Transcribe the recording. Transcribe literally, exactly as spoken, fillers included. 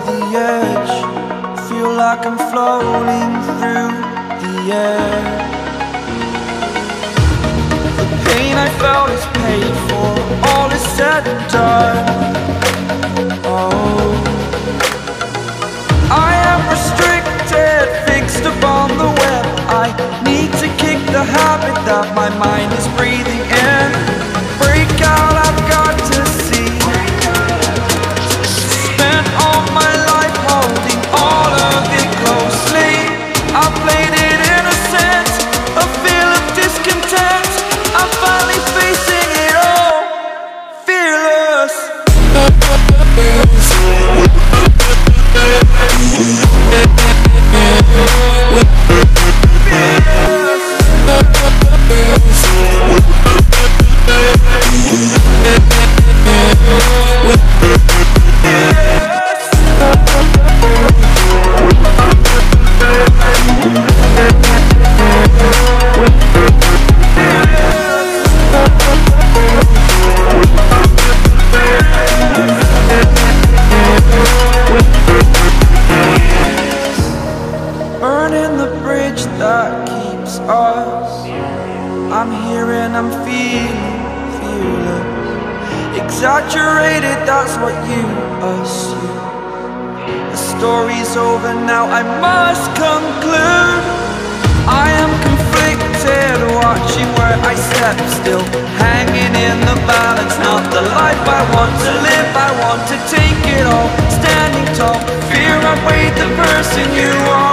the edge, feel like I'm floating through the air. The pain I felt is paid for, all is said and done. Oh, I am restricted, fixed upon the web. I need to kick the habit that my mind is breathing in. Break out, I've got to see. Spent all my life holding all of it closely. I played it innocent, a feel of discontent. I'm finally facing it all, fearless. Burning the bridge that keeps us. I'm here and I'm feeling fearless. Exaggerated, that's what you assume. The story's over now, I must conclude. I am conflicted, watching where I step still, hanging in the balance. Not the life I want to live, I want to take it all. Standing tall, fear I weighed the person you are.